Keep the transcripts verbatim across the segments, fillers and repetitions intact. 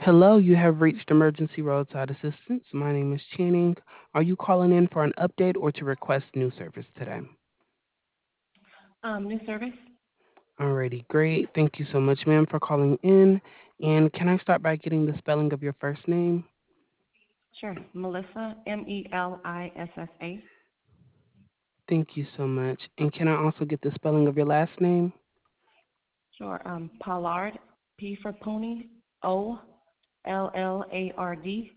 Hello, you have reached Emergency Roadside Assistance. My name is Channing. Are you calling in for an update or to request new service today? Um, new service? Alrighty, great. Thank you so much, ma'am, for calling in. And can I start by getting the spelling of your first name? Sure. Melissa, M E L I S S A. Thank you so much. And can I also get the spelling of your last name? Sure. Um, Pollard, P for Pony, O L L A R D.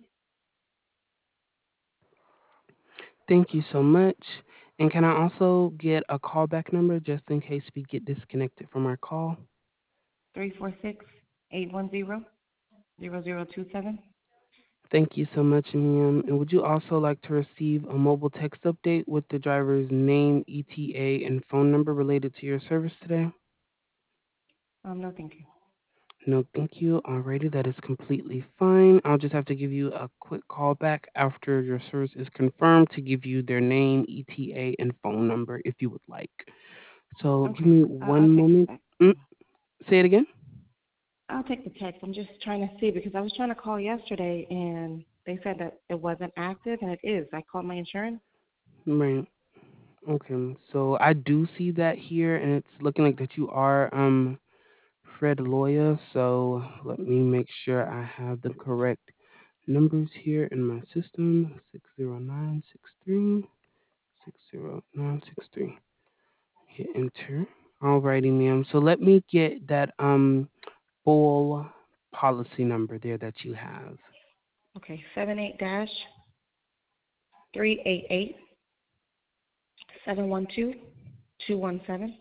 Thank you so much. And can I also get a callback number just in case we get disconnected from our call? Three four six eight one zero zero zero two seven. Thank you so much, ma'am. And would you also like to receive a mobile text update with the driver's name, E T A, and phone number related to your service today? Um, no, thank you. No, thank you. Alrighty, that is completely fine. I'll just have to give you a quick call back after your service is confirmed to give you their name, E T A, and phone number if you would like. So give Okay. me Uh, I'll one take the moment. text. Mm, say it again. I'll take the text. I'm just trying to see because I was trying to call yesterday and they said that it wasn't active and it is. I called my insurance. Right. Okay. So I do see that here, and it's looking like that you are um Fred Lawyer. So let me make sure I have the correct numbers here in my system. Six zero nine six three six zero nine six three. Hit enter. Alrighty, ma'am. So let me get that um full policy number there that you have. Okay. Seven eight dash three eight eight seven one two two one seven.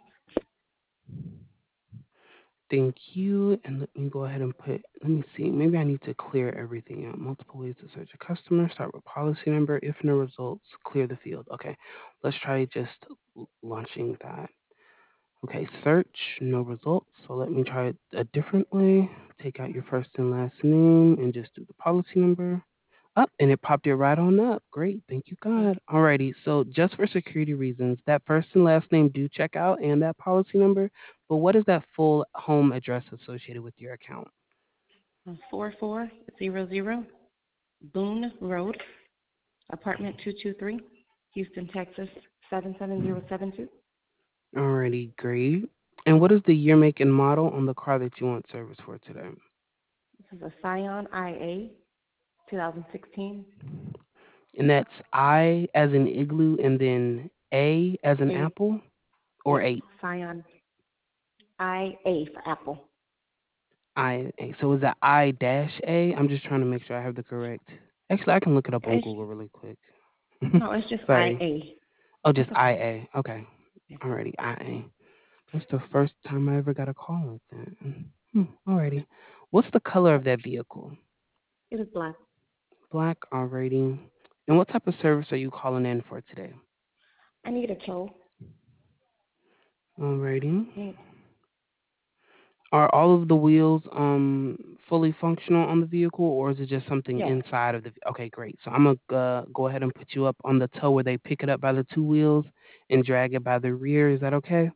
Thank you. And let me go ahead and put, let me see, maybe I need to clear everything out. Multiple ways to search a customer. Start with policy number. If no results, clear the field. Okay, let's try just l- launching that. Okay, search, no results. So let me try it a different way. Take out your first and last name and just do the policy number. Up, and it popped it right on up. Great, thank you, God. Alrighty, so just for security reasons, that first and last name do check out and that policy number. But what is that full home address associated with your account? four four zero zero Boone Road, apartment two two three, Houston, Texas seven seven zero seven two. Alrighty, great. And what is the year, make, and model on the car that you want service for today? This is a Scion I A twenty sixteen. And that's I as in igloo and then A as in A, apple or yes, eight? Scion I A for Apple. I A. So is that I dash A? I'm just trying to make sure I have the correct. Actually, I can look it up on It's, Google really quick. no, it's just Sorry. I A. Oh, just That's okay. I A. Okay. Yeah. Alrighty, I A. That's the first time I ever got a call like that. Hmm. Alrighty. What's the color of that vehicle? It is black. Black. Alrighty. And what type of service are you calling in for today? I need a tow. Alrighty. Need, Are all of the wheels um fully functional on the vehicle, or is it just something yes. inside of the? Okay, great. So I'm gonna uh, go ahead and put you up on the toe where they pick it up by the two wheels and drag it by the rear. Is that okay?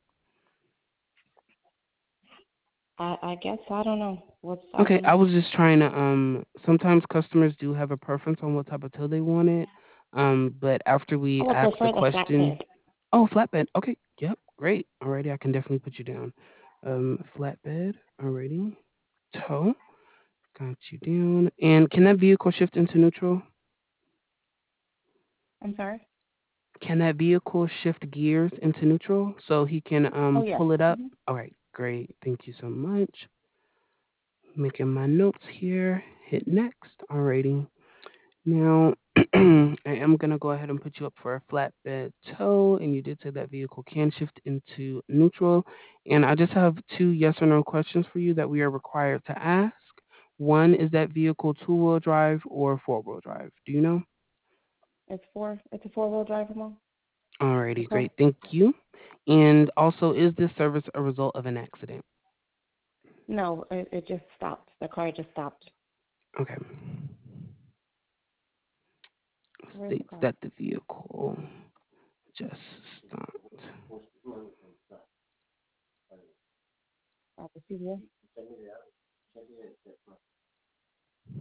I, I guess I don't know. What's I Okay, don't I know. was just trying to. Um, sometimes customers do have a preference on what type of toe they want it. Um, but after I we would ask the prefer the question, flatbed. oh, flatbed. Okay, yep, great. Alrighty, I can definitely put you down. Um, flatbed. Alrighty, toe. Got you down. And can that vehicle shift into neutral? I'm sorry. Can that vehicle shift gears into neutral so he can Oh um yes. pull it up? Hmm. All right, great. Thank you so much. Making my notes here. Hit next. Alrighty. Now I am gonna go ahead and put you up for a flatbed tow, and you did say that vehicle can shift into neutral. And I just have two yes or no questions for you that we are required to ask. One, is that vehicle two wheel drive or four wheel drive? Do you know? It's four. It's a four wheel drive, mom. The Alrighty, car. great. Thank you. And also, is this service a result of an accident? No, it, it just stopped. The car just stopped. Okay. Where's the States car? that the vehicle just stopped. At the C V S.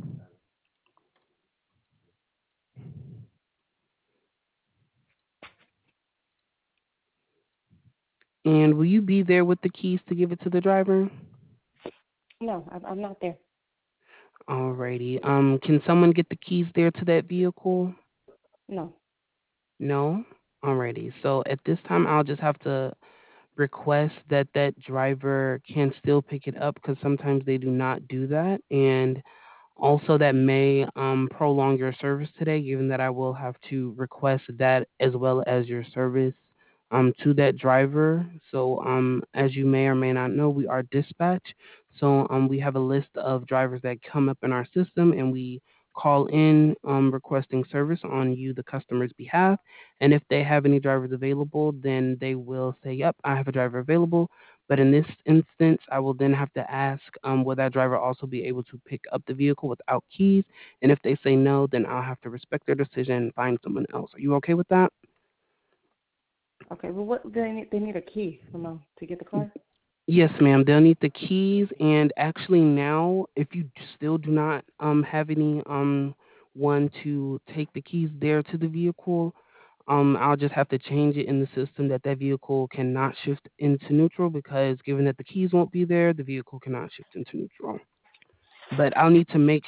And will you be there with the keys to give it to the driver? No, I'm, I'm not there. Alrighty. Um, can someone get the keys there to that vehicle? No. No? Alrighty. So at this time, I'll just have to request that that driver can still pick it up because sometimes they do not do that. And also, that may um, prolong your service today, given that I will have to request that as well as your service um, to that driver. So, um, as you may or may not know, we are dispatch. So, um, we have a list of drivers that come up in our system, and we call in um, requesting service on you, the customer's behalf. And if they have any drivers available, then they will say, "Yep, I have a driver available." But in this instance, I will then have to ask, um, will that driver also be able to pick up the vehicle without keys? And if they say no, then I'll have to respect their decision and find someone else. Are you okay with that? Okay. Well, what they need? They need a key, you know, to get the car. Yes, ma'am. They'll need the keys, and actually now, if you still do not um have any um one to take the keys there to the vehicle, um I'll just have to change it in the system that that vehicle cannot shift into neutral because given that the keys won't be there, the vehicle cannot shift into neutral. But I'll need to make